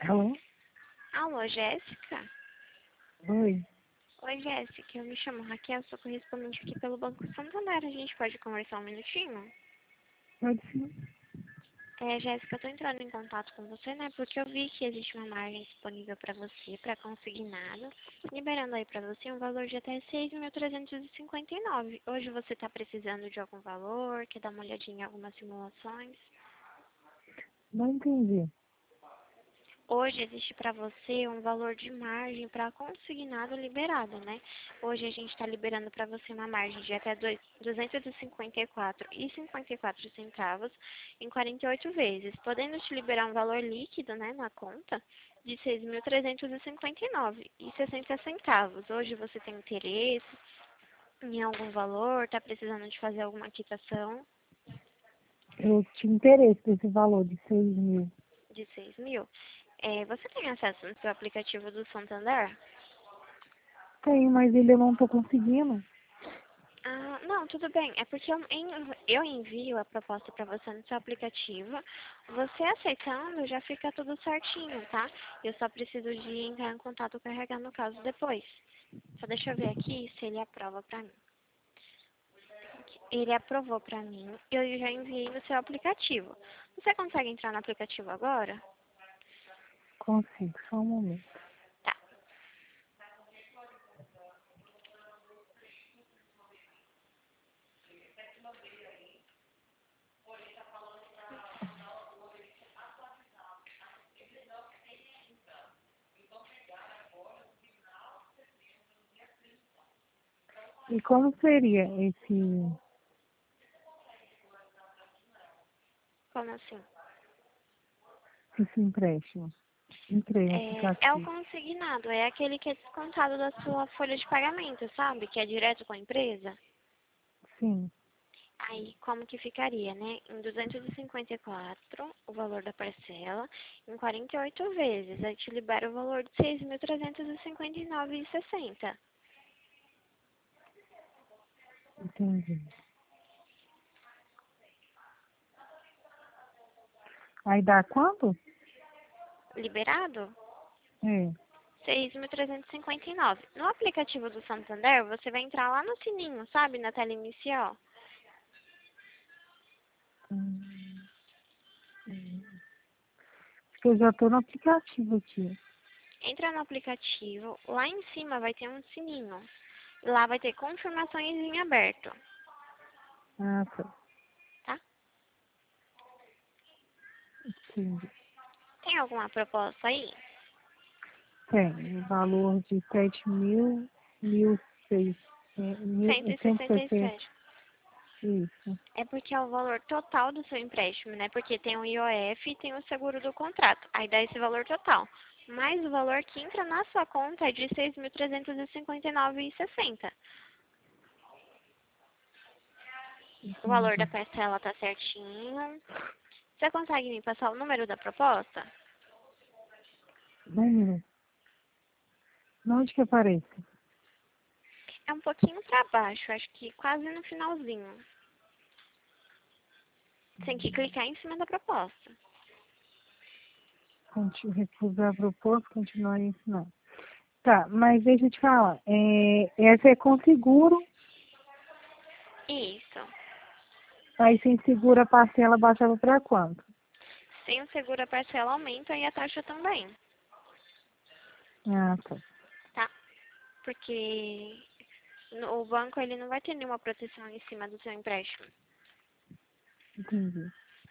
Alô? Alô, Jéssica? Oi. Oi, Jéssica. Eu me chamo Raquel, sou correspondente aqui pelo Banco Santander. A gente pode conversar um minutinho? Pode sim. Jéssica, eu tô entrando em contato com você, né? Porque eu vi que existe uma margem disponível para você, para consignado, liberando aí para você um valor de até 6.359. Hoje você tá precisando de algum valor, quer dar uma olhadinha em algumas simulações? Não entendi. Hoje existe para você um valor de margem para consignado liberado, né? Hoje a gente está liberando para você uma margem de até 254,54 centavos em 48 vezes, podendo te liberar um valor líquido, né, na conta de 6.359,60 centavos. Hoje você tem interesse em algum valor, está precisando de fazer alguma quitação Eu tinha interesse nesse valor de 6.000. de 6 mil? Você tem acesso no seu aplicativo do Santander? Tem, mas ele eu não estou conseguindo. Ah, não, tudo bem. É porque eu envio a proposta para você no seu aplicativo. Você aceitando, já fica tudo certinho, tá? Eu só preciso de entrar em contato com o RH no caso depois. Só deixa eu ver aqui se ele aprova para mim. Ele aprovou para mim e eu já enviei no seu aplicativo. Você consegue entrar no aplicativo agora? Consigo, só um momento. Tá. E como seria Como assim? esse empréstimo? Entrei no É o aplicativo. consignado, é aquele que é descontado da sua folha de pagamento, sabe? Que é direto com a empresa. Sim. Aí, como que ficaria, né? Em 254, o valor da parcela, em 48 vezes. Aí te libera o valor de 6.359,60. Entendi. Aí dá quanto? Liberado? É. 6.359. No aplicativo do Santander, você vai entrar lá no sininho, sabe? Na tela inicial. Hum, Acho que eu já estou no aplicativo aqui. Entra no aplicativo, lá em cima vai ter um sininho. Lá vai ter confirmações em aberto, Ah, tá. tá? Entendi. Tem alguma proposta aí? Tem o valor de 7.000, 1.600, Cento e sessenta e 1.160. sete. Isso. É porque é o valor total do seu empréstimo, né? Porque tem o IOF e tem o seguro do contrato. Aí dá esse valor total. Mas o valor que entra na sua conta é de 6.359,60. O valor da Entendi. parcela tá certinho. Você consegue me passar o número da proposta? Número? Onde que aparece? É um pouquinho para baixo, acho que quase no finalzinho. Tem que clicar em cima da proposta. Recusar a proposta, continuar a ensinar. Tá, mas deixa eu te falar. Essa é com seguro, Isso. aí sem seguro a parcela baixava para quanto? Sem o seguro a parcela aumenta e a taxa também, Ah, tá. tá? Porque o banco ele não vai ter nenhuma proteção em cima do seu empréstimo. Entendi.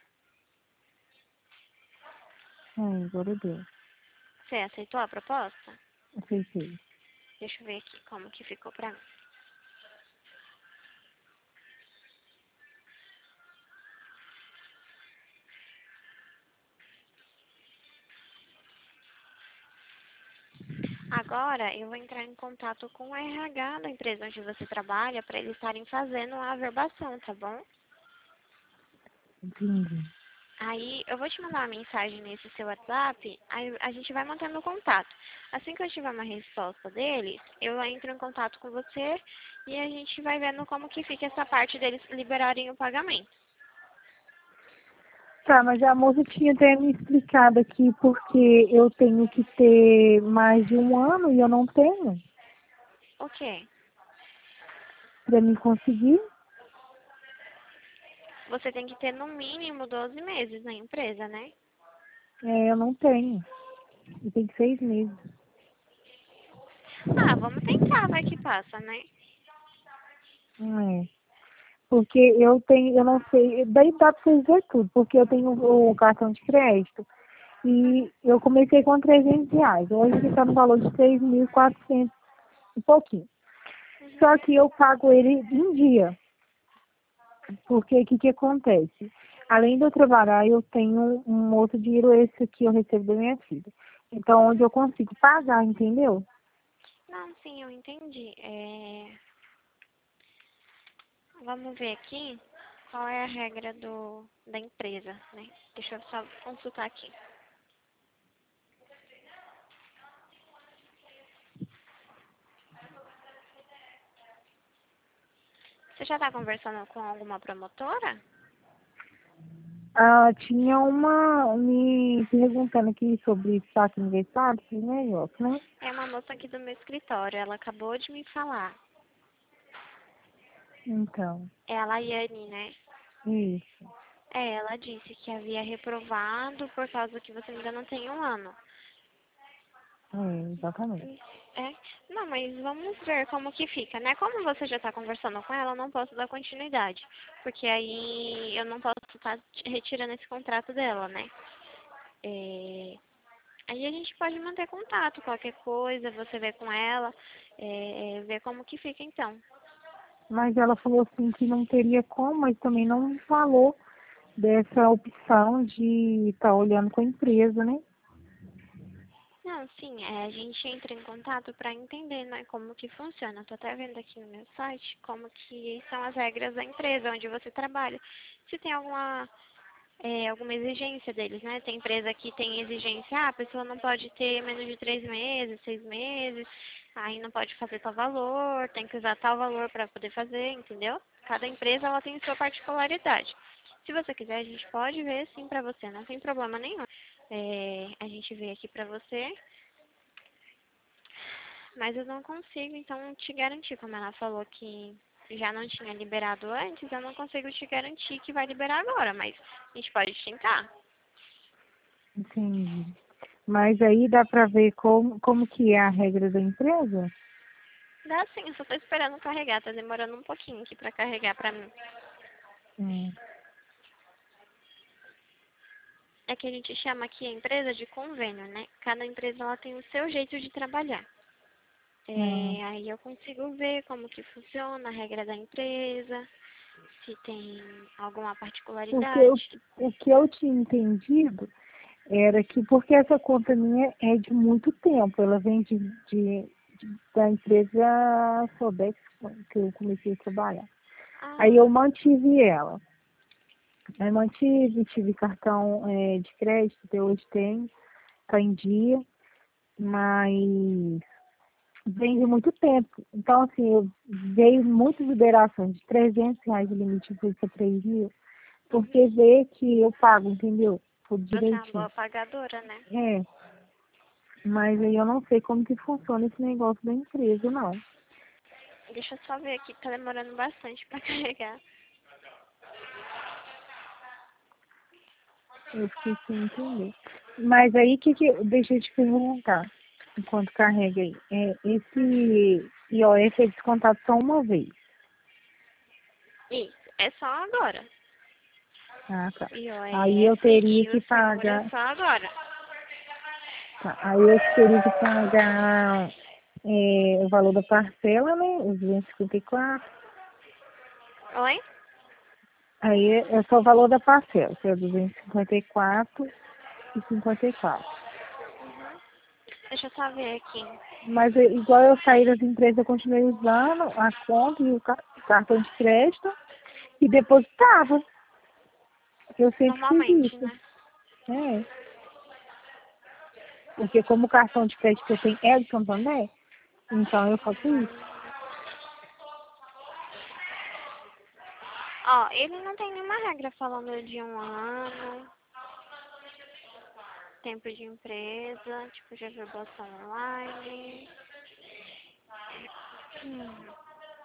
Agora deu. Você aceitou a proposta? Aceitei. Deixa eu ver aqui como que ficou pra mim. Agora eu vou entrar em contato com o RH da empresa onde você trabalha para eles estarem fazendo a averbação, tá bom? Entendi. Aí eu vou te mandar uma mensagem nesse seu WhatsApp, aí a gente vai mantendo contato. Assim que eu tiver uma resposta deles, eu entro em contato com você e a gente vai vendo como que fica essa parte deles liberarem o pagamento. Tá, mas a moça tinha até me explicado aqui porque eu tenho que ter mais de um ano e eu não tenho O quê? para me conseguir. Você tem que ter no mínimo 12 meses na empresa, né? Eu não tenho. E tem 6 meses. Ah, vamos tentar, vai que passa, né? É. Porque eu não sei, daí dá para você ver tudo, porque eu tenho o cartão de crédito e eu comecei com R$ 300. Hoje ele está no valor de 3.400 e pouquinho. Só que eu pago ele em dia. Porque o que que acontece? Além de eu trabalhar, eu tenho um outro dinheiro esse que eu recebo da minha filha. Então, onde eu consigo pagar, entendeu? Não, sim, eu entendi. Vamos ver aqui qual é a regra da empresa, né? Deixa eu só consultar aqui. Você já está conversando com alguma promotora? Ah, tinha uma me perguntando aqui sobre saque aniversário, esse negócio, né? É uma moça aqui do meu escritório, ela acabou de me falar. Então, É a Laiane, né? isso. Ela disse que havia reprovado por causa que você ainda não tem um ano. Exatamente. É? Não, mas vamos ver como que fica, né? Como você já está conversando com ela, eu não posso dar continuidade. Porque aí eu não posso estar retirando esse contrato dela, né? Aí a gente pode manter contato, qualquer coisa, você vê com ela, ver como que fica então. Mas ela falou assim que não teria como, mas também não falou dessa opção de estar olhando com a empresa, né? Não, sim, a gente entra em contato para entender, né, como que funciona. Estou até vendo aqui no meu site como que são as regras da empresa onde você trabalha. Se tem alguma exigência deles, né? Tem empresa que tem exigência, a pessoa não pode ter menos de 3 meses, 6 meses, aí não pode fazer tal valor, tem que usar tal valor para poder fazer, entendeu? Cada empresa ela tem sua particularidade. Se você quiser, a gente pode ver sim para você, não tem problema nenhum. A gente vê aqui para você, mas eu não consigo então te garantir, como ela falou que já não tinha liberado antes, eu não consigo te garantir que vai liberar agora, mas a gente pode tentar. Entendi. Mas aí dá para ver como que é a regra da empresa? Dá sim, eu só tô esperando carregar, tá demorando um pouquinho aqui pra carregar pra mim. Hum, É que a gente chama aqui a empresa de convênio, né? Cada empresa ela tem o seu jeito de trabalhar. hum. Aí eu consigo ver como que funciona a regra da empresa, se tem alguma Porque particularidade. o que eu tinha entendido era que, porque essa conta minha é de muito tempo, ela vem da empresa Sodex, que eu comecei a trabalhar. Aí eu Ah, mantive ela. Aí mantive, tive cartão de crédito, até hoje tenho, está em dia, mas vem de muito tempo. Então, assim, veio muitas liberações de R$ 300 de limite para 3 mil, porque uhum. vê que eu pago, entendeu? Tudo Você é uma direitinho. boa pagadora, né? É, mas aí eu não sei como que funciona esse negócio da empresa, não. Deixa eu só ver aqui, tá demorando bastante pra carregar. Eu fiquei sem entender. Mas aí, deixa eu te perguntar, enquanto carrega aí. Esse IOF é descontado só uma vez. Isso, é só agora. Ah, tá. Aí eu IOF teria e que o seguro é pagar. só agora. Tá, aí eu teria que pagar o valor da parcela, né? Os 254. Oi? Aí é só o valor da parcela, que é 254,54. Deixa eu só ver aqui. Mas igual eu saí das empresas, eu continuei usando a conta e o cartão de crédito e depositava. Eu sempre fiz Normalmente, isso. né? É. Porque como o cartão de crédito que eu tenho é do Santander, então eu faço isso. Ó, Ó, ele não tem nenhuma regra falando de 1 ano, tempo de empresa, tipo de averbação online. Hum.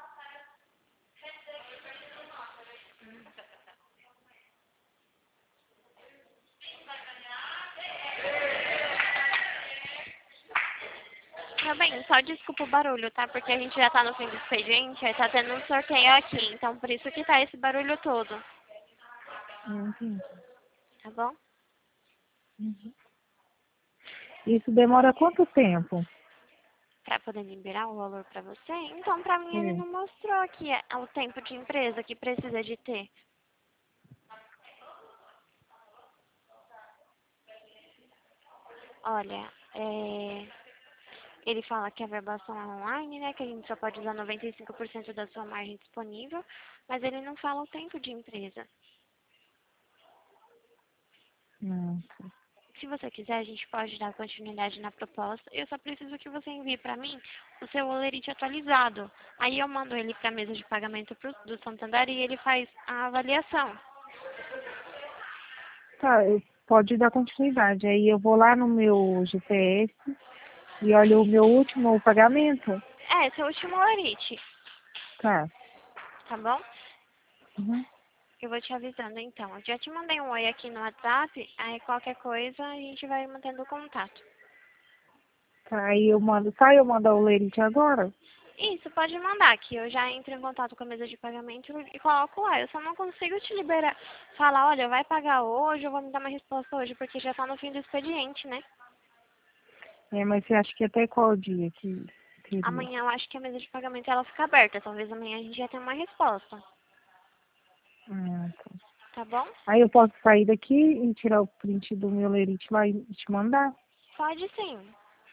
Tá bem, só desculpa o barulho, tá? Porque a gente já tá no fim do expediente, aí tá tendo um sorteio aqui, então por isso que tá esse barulho todo, Entendi. tá bom? Uhum. Isso demora quanto tempo? Pra poder liberar o valor pra você. Então, pra mim, ele É. não mostrou aqui o tempo de empresa que precisa de ter. Olha, ele fala que a verbação é online, né? Que a gente só pode usar 95% da sua margem disponível, mas ele não fala o tempo de empresa. Nossa. Se você quiser, a gente pode dar continuidade na proposta. Eu só preciso que você envie para mim o seu olerite atualizado. Aí eu mando ele para a mesa de pagamento do Santander e ele faz a avaliação. Tá, pode dar continuidade. Aí eu vou lá no meu GPS e olho o meu último pagamento. É, seu último olerite, Tá. tá bom? Uhum. Eu vou te avisando então. Eu já te mandei um oi aqui no WhatsApp, aí qualquer coisa a gente vai mantendo contato. Tá, aí eu mando. Tá, eu mando o lerite agora? Isso, pode mandar, que eu já entro em contato com a mesa de pagamento e coloco lá. Eu só não consigo te liberar, falar, olha, vai pagar hoje, eu vou me dar uma resposta hoje, porque já tá no fim do expediente, né? É, mas você acha que até qual dia que teria? Amanhã eu acho que a mesa de pagamento ela fica aberta. Talvez amanhã a gente já tenha uma resposta. Tá. Tá bom? Aí eu posso sair daqui e tirar o print do meu lerite lá e te mandar? Pode sim.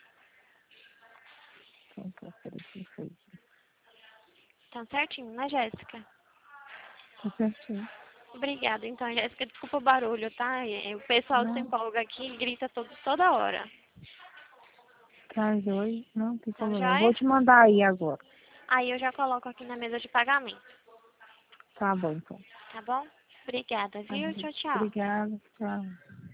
Então, tá, peraí, perfeito. Tá certinho, né, Jéssica? Tá certinho. Obrigada. Então, Jéssica, desculpa o barulho, tá? O pessoal se Não, empolga aqui e grita toda hora. tá, joia. Não tem Tá problema. Eu vou joia? te mandar aí agora. Aí eu já coloco aqui na mesa de pagamento. Tá bom, então. Tá bom? Obrigada, Tá, viu? Tchau, tchau. obrigada. Tchau.